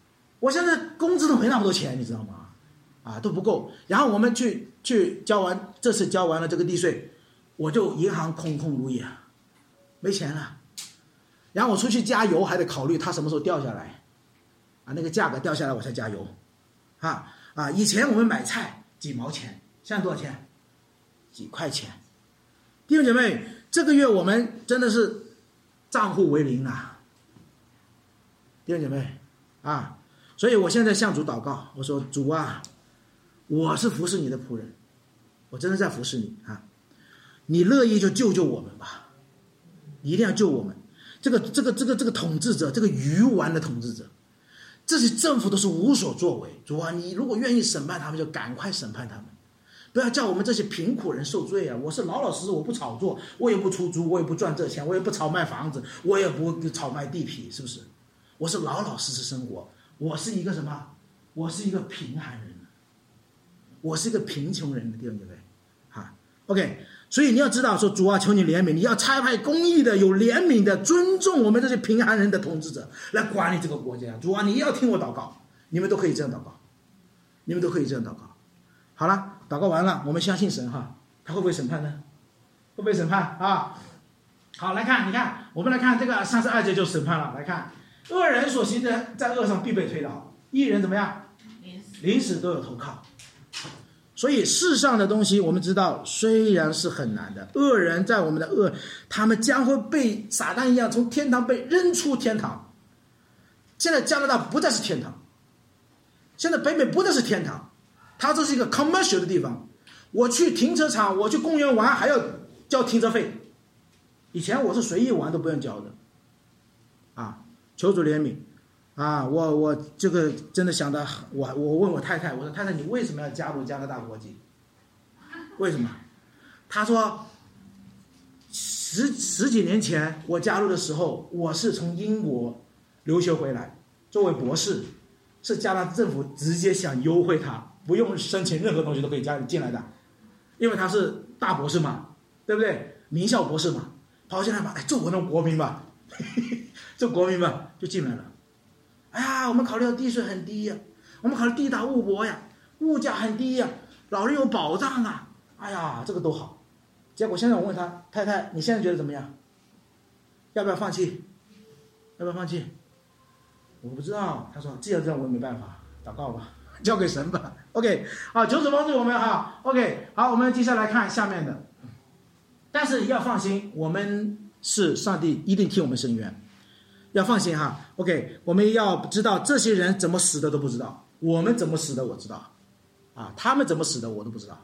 我现在工资都没那么多钱，你知道吗？啊，都不够。然后我们去这次交完了这个地税，我就银行空如也，没钱了。然后我出去加油还得考虑它什么时候掉下来，啊，那个价格掉下来我才加油，以前我们买菜几毛钱，现在多少钱？几块钱。弟兄姐妹，这个月我们真的是账户为零啊，弟兄姐妹啊，所以我现在向主祷告，我说主啊，我是服侍你的仆人，我真的在服侍你啊，你乐意就救我们吧，你一定要救我们。这个统治者，这个愚顽的统治者，这些政府都是无所作为。主啊，你如果愿意审判他们，就赶快审判他们，不要叫我们这些贫苦人受罪啊！我是老实，我不炒作，我也不出租，我也不赚这钱，我也不炒卖房子，我也不炒卖地皮，是不是？我是老实生活。我是一个什么？我是一个贫寒人，我是一个贫穷人的弟兄姐妹，OK。所以你要知道说，主啊，求你怜悯，你要差派公义的、有怜悯的、尊重我们这些贫寒人的统治者来管理这个国家。主啊，你要听我祷告，你们都可以这样祷告，你们都可以这样祷告。好了，祷告完了，我们相信神他会不会审判呢？会不会审判啊？好，来看，你看，我们来看这个32节就审判了。来看，恶人所行的，在恶上必被推倒；义人怎么样？临死都有投靠。所以世上的东西我们知道虽然是很难的，恶人在我们的恶，他们将会被撒旦一样从天堂被扔出天堂。现在加拿大不再是天堂，现在北美不再是天堂，它这是一个 commercial 的地方。我去停车场，我去公园玩还要交停车费，以前我是随意玩都不用交的求主怜悯我这个真的想到，我问我太太，我说太太，你为什么要加入加拿大国籍？为什么？她说十几年前我加入的时候，我是从英国留学回来，作为博士，是加拿大政府直接想优惠他，不用申请任何东西都可以加进来的，因为他是大博士嘛，对不对？名校博士嘛，跑进来吧，做我那国民吧，做国民吧，就进来了。哎呀，我们考虑到地税很低呀，我们考虑地大物博呀，物价很低呀，老人有保障啊，哎呀，这个都好。结果现在我问他，太太，你现在觉得怎么样？要不要放弃？要不要放弃？我不知道。他说，既然这样，我也没办法，祷告吧，交给神吧。OK， 好，求主帮助我们OK， 好，我们接下来看下面的。但是要放心，我们是上帝一定替我们伸冤。要放心OK， 我们要知道这些人怎么死的都不知道，我们怎么死的我知道他们怎么死的我都不知道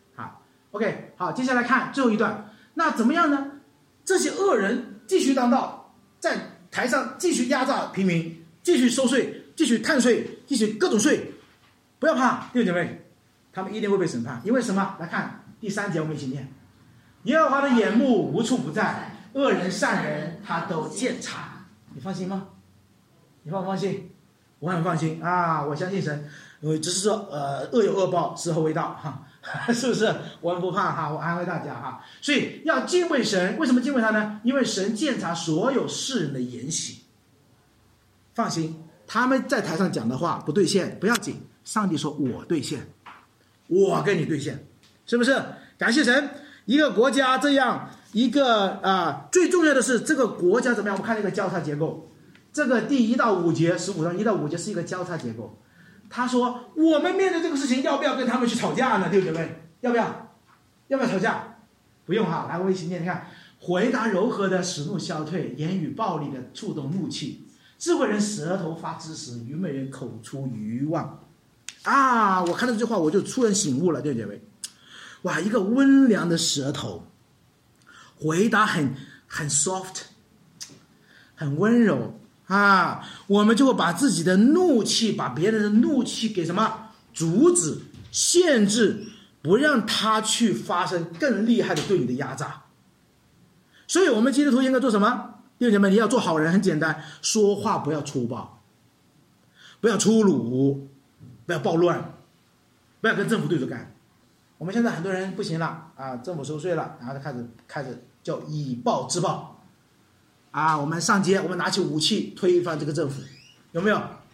OK， 好，接下来看最后一段。那怎么样呢？这些恶人继续当道，在台上继续压榨平民，继续收税，继续探税，继续各种税，不要怕，弟兄姐妹，他们一定会被审判。因为什么？来看第3节，我们一起念：耶和华的眼目无处不在，恶人善人他都鉴察。你放心吗？你放不放心？我很放心我相信神，因为只是说恶有恶报，时候未到是不是？我们不怕我安慰大家所以要敬畏神。为什么敬畏他呢？因为神鉴察所有世人的言行。放心，他们在台上讲的话不兑现不要紧，上帝说我兑现，我跟你兑现，是不是？感谢神。一个国家这样一个最重要的是这个国家怎么样？我们看这个交叉结构，这个第1到5节，15章1到5节是一个交叉结构。他说我们面对这个事情要不要跟他们去吵架呢？弟兄姐妹，要不要吵架？不用来，我们一起念，你看，回答柔和的使怒消退，言语暴力的触动怒气，智慧人舌头发知识，愚昧人口出愚妄我看到这句话我就突然醒悟了，弟兄姐妹，哇，一个温良的舌头，回答很 soft， 很温柔我们就会把自己的怒气，把别人的怒气给什么？阻止、限制，不让他去发生更厉害的对你的压榨。所以我们基督徒应该做什么？弟兄姐妹，你要做好人，很简单，说话不要粗暴，不要粗鲁，不要暴乱，不要跟政府对着干。我们现在很多人不行了政府收税了，然后开始叫以暴制暴我们上街，我们拿起武器推翻这个政府，有没有？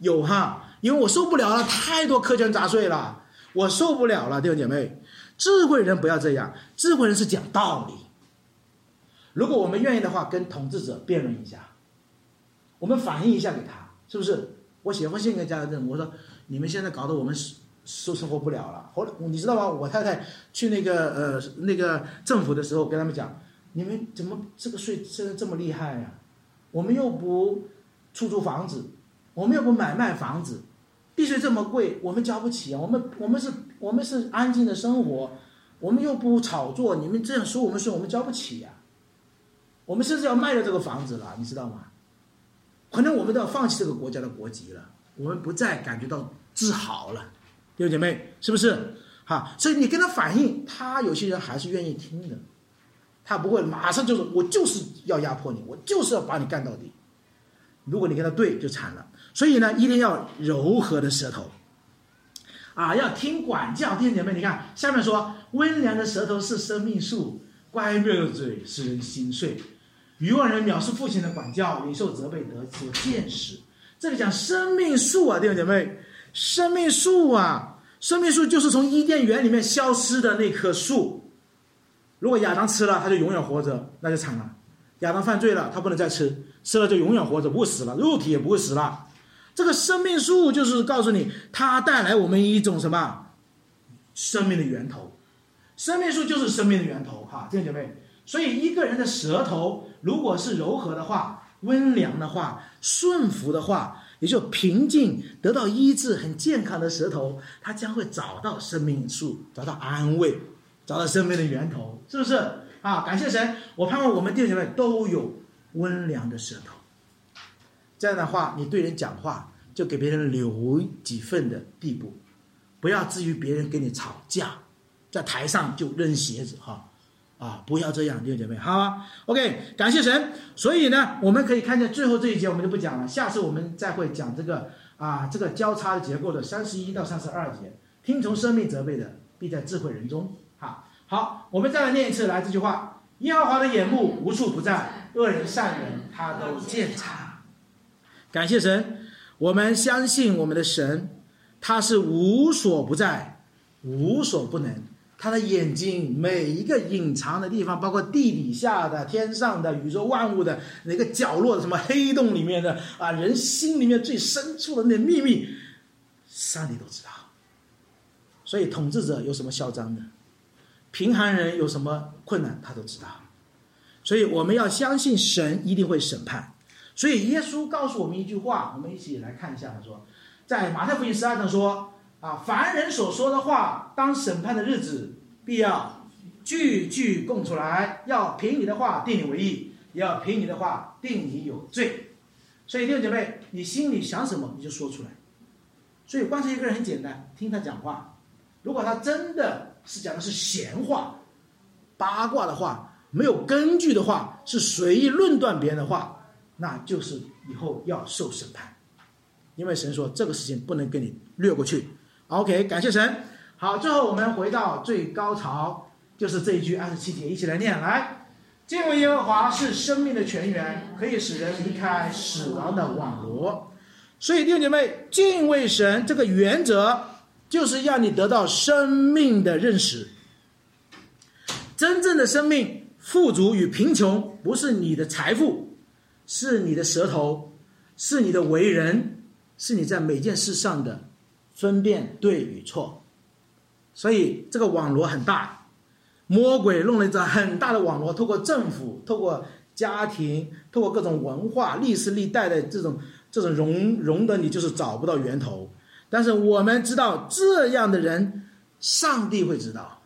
有哈，因为我受不了了，太多苛捐杂税了，我受不了了，弟兄姐妹。智慧人不要这样，智慧人是讲道理。如果我们愿意的话，跟统治者辩论一下，我们反映一下给他，是不是？我写封信给家人，我说你们现在搞得我们生活不了了。后来你知道吗？我太太去那个政府的时候，跟他们讲，你们怎么这个税真的这么厉害呀？我们又不出租房子，我们又不买卖房子，地税这么贵，我们交不起啊！我们是安静的生活，我们又不炒作，你们这样收我们税，我们交不起呀！我们甚至要卖掉这个房子了，你知道吗？可能我们都要放弃这个国家的国籍了，我们不再感觉到自豪了，弟兄姐妹，是不是？哈，所以你跟他反映，他有些人还是愿意听的，他不会马上就说我就是要压迫你，我就是要把你干到底。如果你跟他对，就惨了。所以呢，一定要柔和的舌头，要听管教。弟兄姐妹，你看下面说，温良的舌头是生命树，乖谬的嘴使人心碎。愚妄人藐视父亲的管教，领受责备得所见识。这里讲生命树啊，弟兄姐妹，生命树啊，生命树就是从伊甸园里面消失的那棵树。如果亚当吃了，他就永远活着，那就惨了。亚当犯罪了，他不能再吃，吃了就永远活着，不会死了，肉体也不会死了。这个生命树就是告诉你，它带来我们一种什么生命的源头。生命树就是生命的源头，哈，弟兄姐妹。所以一个人的舌头如果是柔和的话，温良的话，顺服的话，也就平静得到医治，很健康的舌头，他将会找到生命树，找到安慰，找到生命的源头，是不是啊？感谢神，我盼望我们弟兄姐妹都有温良的舌头。这样的话，你对人讲话就给别人留几分的地步，不要至于别人跟你吵架，在台上就扔鞋子哈。不要这样，弟兄姐妹，好啊 ，OK， 感谢神。所以呢，我们可以看见最后这一节我们就不讲了，下次我们再会讲这个交叉的结构的31到32节。听从生命责备的，必在智慧人中。好，我们再来念一次，来这句话：耶和华的眼目无处不在，恶人善人他都鉴察。感谢神，我们相信我们的神，他是无所不在，无所不能。他的眼睛每一个隐藏的地方，包括地底下的、天上的、宇宙万物的哪个角落的、什么黑洞里面的人心里面最深处的那秘密，上帝都知道。所以统治者有什么嚣张的，贫寒人有什么困难，他都知道。所以我们要相信神一定会审判。所以耶稣告诉我们一句话，我们一起来看一下。他说，在马太福音12章说，凡人所说的话，当审判的日子，必要句句供出来，要凭你的话定你为义，也要凭你的话定你有罪。所以弟兄姐妹，你心里想什么你就说出来。所以观察一个人很简单，听他讲话，如果他真的是讲的是闲话、八卦的话，没有根据的话，是随意论断别人的话，那就是以后要受审判。因为神说这个事情不能跟你略过去。OK， 感谢神。好，最后我们回到最高潮，就是这一句27节，一起来念。来，敬畏耶和华是生命的泉源，可以使人离开死亡的网罗。所以弟兄姐妹，敬畏神这个原则就是让你得到生命的认识。真正的生命富足与贫穷不是你的财富，是你的舌头，是你的为人，是你在每件事上的分辨对与错。所以这个网罗很大，魔鬼弄了一张很大的网罗，透过政府，透过家庭，透过各种文化历史历代的这种容的你就是找不到源头。但是我们知道这样的人上帝会知道。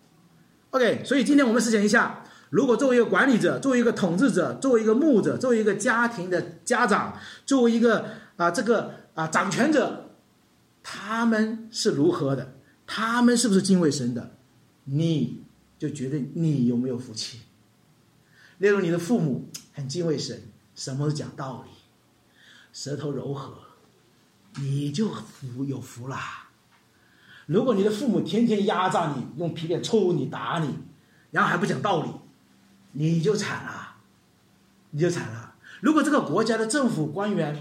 OK， 所以今天我们思想一下，如果作为一个管理者，作为一个统治者，作为一个牧者，作为一个家庭的家长，作为一个掌权者，他们是如何的，他们是不是敬畏神的，你就觉得你有没有福气。例如你的父母很敬畏神，什么都讲道理，舌头柔和，你就有福啦。如果你的父母天天压榨你，用皮鞭抽你打你，然后还不讲道理，你就惨了，你就惨了。如果这个国家的政府官员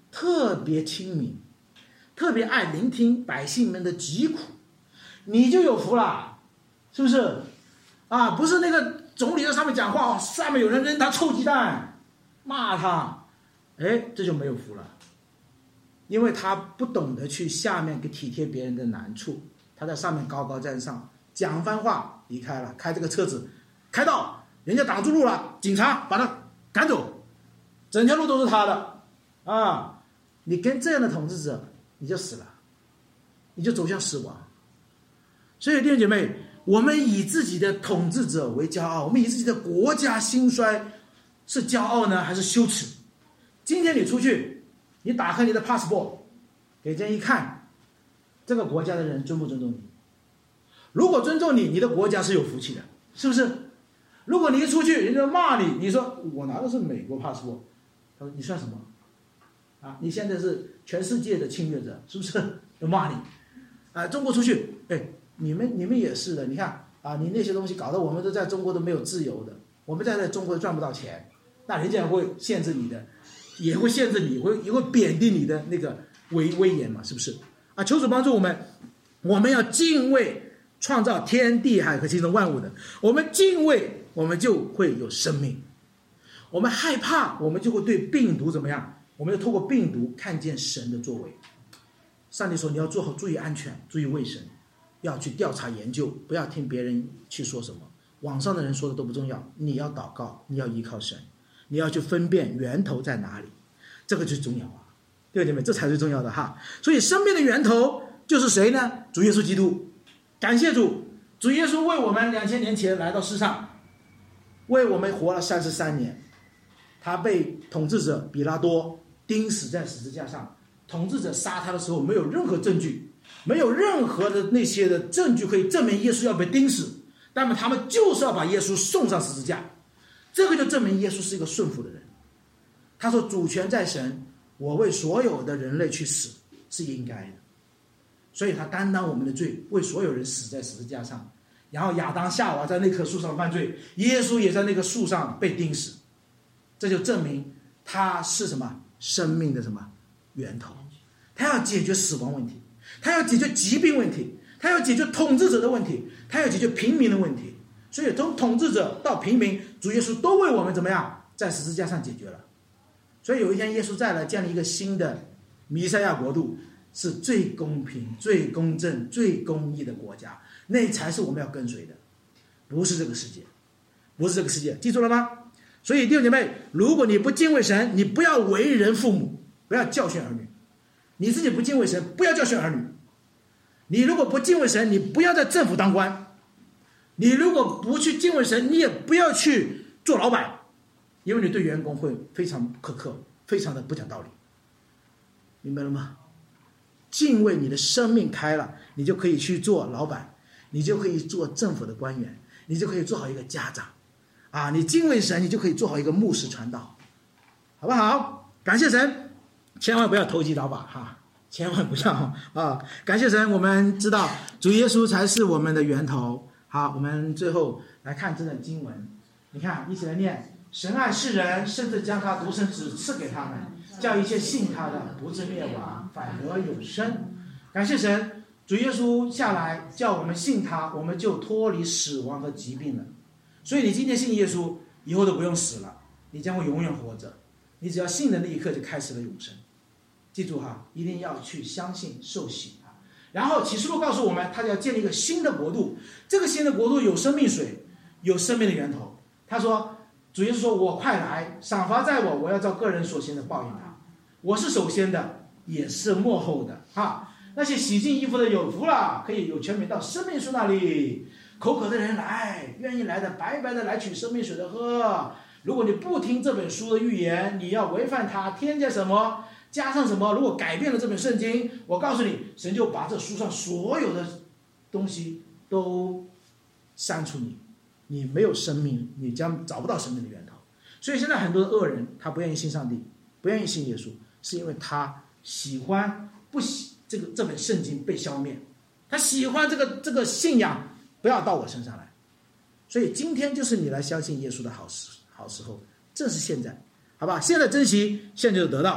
特别亲民，特别爱聆听百姓们的疾苦，你就有福了，是不是？啊，不是那个总理在上面讲话，下面有人扔他臭鸡蛋，骂他，哎，这就没有福了，因为他不懂得去下面给体贴别人的难处，他在上面高高在上，讲番话离开了，开这个车子开到人家挡住路了，警察把他赶走，整条路都是他的啊！你跟这样的统治者，你就死了，你就走向死亡。所以弟兄姐妹，我们以自己的统治者为骄傲，我们以自己的国家兴衰是骄傲呢，还是羞耻？今天你出去，你打开你的 passport， 给人一看，这个国家的人尊不尊重你？如果尊重你，你的国家是有福气的，是不是？如果你一出去，人家骂你，你说我拿的是美国 passport， 他说你算什么？啊，你现在是全世界的侵略者，是不是？要骂你。啊，中国出去，哎，你们也是的，你看啊，你那些东西搞得我们都在中国都没有自由的，我们在中国赚不到钱，那人家会限制你的，也会限制你，也会贬低你的那个威严嘛，是不是？啊，求主帮助我们，我们要敬畏创造天地海和其中万物的，我们敬畏，我们就会有生命。我们害怕，我们就会对病毒怎么样？我们要透过病毒看见神的作为。上帝说你要做好，注意安全，注意卫生，要去调查研究，不要听别人去说什么，网上的人说的都不重要，你要祷告，你要依靠神，你要去分辨源头在哪里，这个最重要啊，弟兄姐妹，这才是最重要的哈。所以生命的源头就是谁呢？主耶稣基督。感谢主，主耶稣为我们2000年前来到世上，为我们活了33年。他被统治者比拉多钉死在十字架上，统治者杀他的时候没有任何证据，没有任何的那些的证据可以证明耶稣要被钉死，那么他们就是要把耶稣送上十字架，这个就证明耶稣是一个顺服的人。他说主权在神，我为所有的人类去死是应该的，所以他担当我们的罪，为所有人死在十字架上。然后亚当夏娃在那棵树上犯罪，耶稣也在那个树上被钉死，这就证明他是什么？生命的什么源头？他要解决死亡问题，他要解决疾病问题，他要解决统治者的问题，他要解决平民的问题。所以从统治者到平民，主耶稣都为我们怎么样？在十字架上解决了。所以有一天耶稣再来建立一个新的弥赛亚国度，是最公平、最公正、最公义的国家，那才是我们要跟随的，不是这个世界，不是这个世界，记住了吗？所以弟兄姐妹，如果你不敬畏神，你不要为人父母，不要教训儿女。你自己不敬畏神，不要教训儿女。你如果不敬畏神，你不要在政府当官。你如果不去敬畏神，你也不要去做老板，因为你对员工会非常苛刻，非常的不讲道理。明白了吗？敬畏，你的生命开了，你就可以去做老板，你就可以做政府的官员，你就可以做好一个家长啊！你敬畏神，你就可以做好一个牧师传道，好不好？感谢神，千万不要投机倒把哈，千万不要啊！感谢神，我们知道主耶稣才是我们的源头。好，我们最后来看这段经文，你看，一起来念：神爱世人，甚至将他独生子赐给他们，叫一切信他的不至灭亡，反得永生。感谢神，主耶稣下来叫我们信他，我们就脱离死亡和疾病了。所以你今天信耶稣，以后都不用死了，你将会永远活着。你只要信的那一刻就开始了永生。记住哈，一定要去相信受洗。然后启示录告诉我们，他要建立一个新的国度，这个新的国度有生命水，有生命的源头。他说，主耶稣说，我快来，赏罚在我，我要照个人所行的报应他。我是首先的，也是末后的哈。那些洗净衣服的有福了，可以有权柄到生命树那里。口渴的人来，愿意来的白白的来取生命水的喝。如果你不听这本书的预言，你要违反它，添加什么加上什么，如果改变了这本圣经，我告诉你，神就把这书上所有的东西都删除你，你没有生命，你将找不到生命的源头。所以现在很多的恶人，他不愿意信上帝，不愿意信耶稣，是因为他喜欢不喜这本圣经被消灭，他喜欢这个信仰不要到我身上来。所以今天就是你来相信耶稣的好时候，正是现在，好吧？现在珍惜，现在就得到。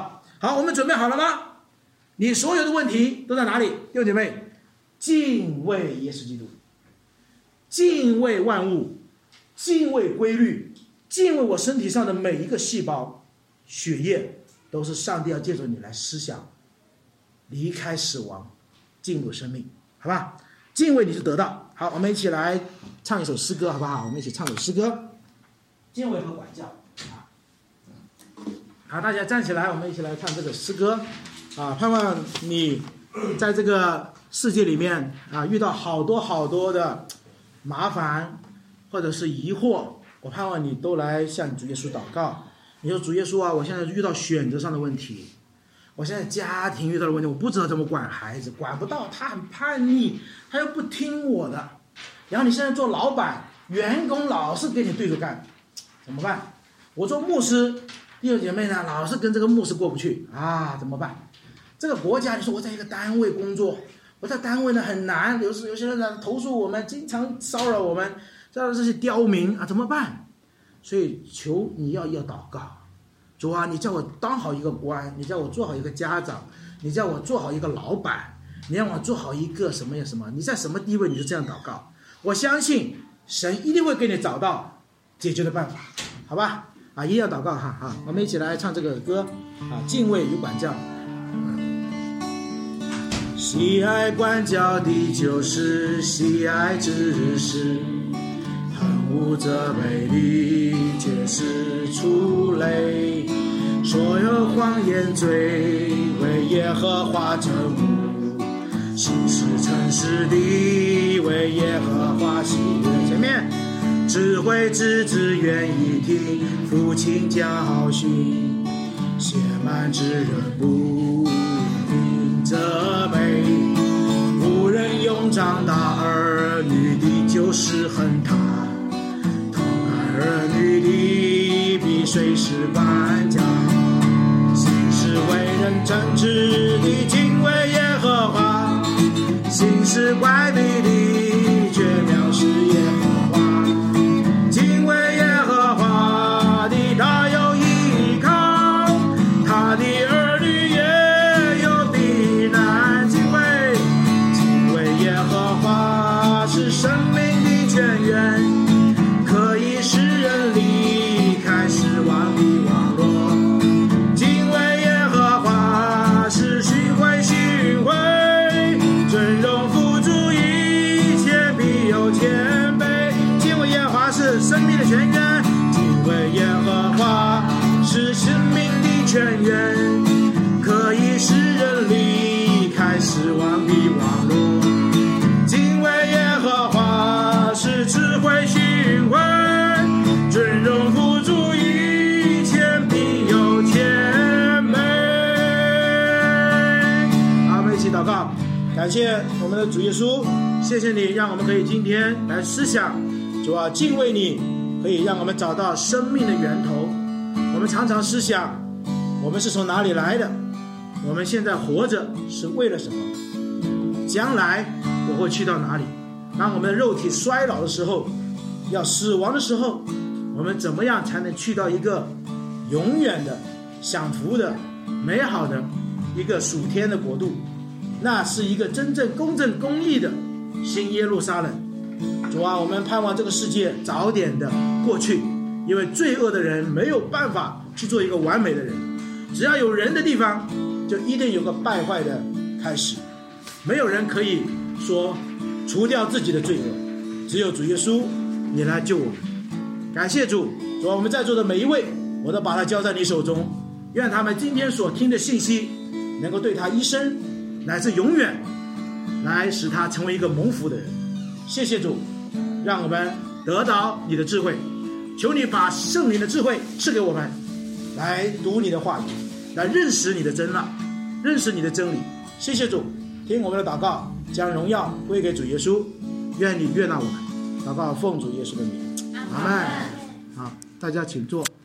好，我们准备好了吗？你所有的问题都在哪里？弟兄姐妹，敬畏耶稣基督，敬畏万物，敬畏规律，敬畏我身体上的每一个细胞、血液，都是上帝要借助你来思想，离开死亡，进入生命，好吧？敬畏你就得到。好，我们一起来唱一首诗歌，好不好？我们一起唱首诗歌，敬畏和管教。好，大家站起来，我们一起来唱这首诗歌。盼望你在这个世界里面遇到好多好多的麻烦或者是疑惑，我盼望你都来向主耶稣祷告。你说主耶稣啊，我现在遇到选择上的问题，我现在家庭遇到的问题，我不知道怎么管孩子，管不到，他很叛逆，他又不听我的。然后你现在做老板，员工老是跟你对着干，怎么办？我做牧师，弟兄姐妹呢，老是跟这个牧师过不去啊，怎么办？这个国家，你说我在一个单位工作，我在单位呢很难，有些人呢投诉我们，经常骚扰我们，这些刁民啊，怎么办？所以求你要祷告，主啊，你叫我当好一个官，你叫我做好一个家长，你叫我做好一个老板，你让我做好一个什么呀什么？你在什么地位你就这样祷告，我相信神一定会给你找到解决的办法，好吧？一定要祷告哈！好，我们一起来唱这个歌敬畏与管教。喜爱管教的就是喜爱知识，恨恶责备的却是出类，所有谎言罪为耶和华憎恶，行事诚实的为耶和华喜悦。前面智慧之子愿意听父亲教训，写满之人不应责备，无人用长大儿女的就是恨他，疼爱儿女的比谁是搬家，行事为人正直的敬畏耶和华，行事乖僻的却藐视耶和华，敬畏耶和华的他有依靠，他的儿女也有避难。敬畏耶和华是生命的泉源，可以使人离开失望的网络。敬畏耶和华是训诲训诲，尊荣富足一切必有谦卑。敬畏耶和华是生命的泉源，敬畏耶和华是生命的泉源，可以使人离开失望的网络。敬畏耶和华是智慧训诲，尊荣富足一切必有谦卑。好，我们一起祷告，感谢我们的主耶稣，谢谢你让我们可以今天来思想，主啊，敬畏你可以让我们找到生命的源头。我们常常思想我们是从哪里来的，我们现在活着是为了什么，将来我会去到哪里。当我们的肉体衰老的时候，要死亡的时候，我们怎么样才能去到一个永远的享福的美好的一个属天的国度，那是一个真正公正公义的新耶路撒冷。主啊，我们盼望这个世界早点的过去，因为罪恶的人没有办法去做一个完美的人，只要有人的地方就一定有个败坏的开始，没有人可以说除掉自己的罪恶，只有主耶稣你来救我们。感谢主，主啊，我们在座的每一位我都把它交在你手中，愿他们今天所听的信息能够对他一生乃至永远来使他成为一个蒙福的人。谢谢主，让我们得到你的智慧，求你把圣灵的智慧赐给我们，来读你的话语，来认识你的真道，认识你的真理。谢谢主，听我们的祷告，将荣耀归给主耶稣，愿你悦纳我们。祷告奉主耶稣的名，阿们。好，大家请坐。